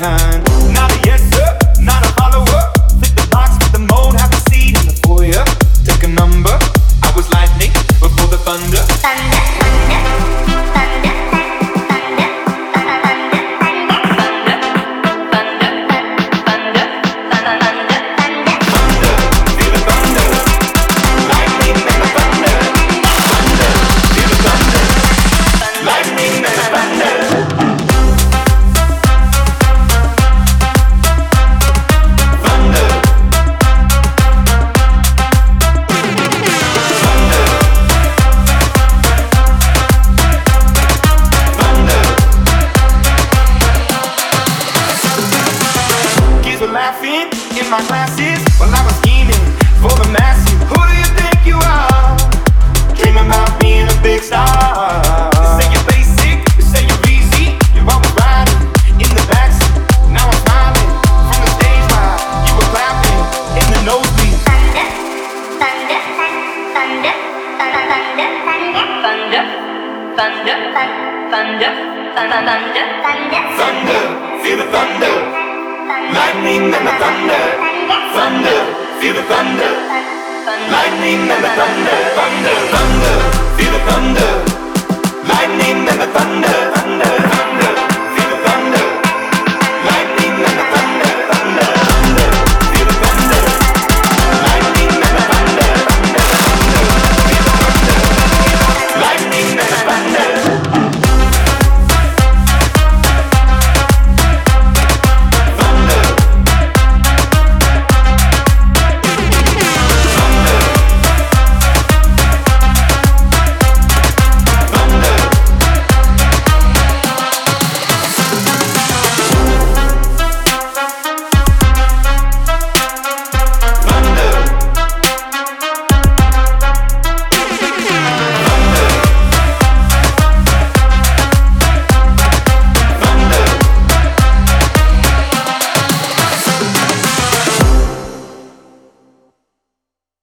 behind. Not a yes sir, not a follower. Fit the box, fit the mold, have a seat in the foyer. Take a number, I was lightning before the thunder. Laughing in my classes while I was scheming for the masses. Who do you think you are? Dreaming about being a big star. You say you're basic, you say you're easy. You're always riding in the backseat. Now I'm smiling from the stage while you were clapping in the nosebleed. Thunder, thunder, thunder, thunder, thunder, thunder, thunder, thunder, thunder, thunder, feel the thunder. Lightning and the thunder, thunder, feel the thunder. Lightning and the thunder, thunder, thunder, feel the thunder. Lightning and the thunder, thunder.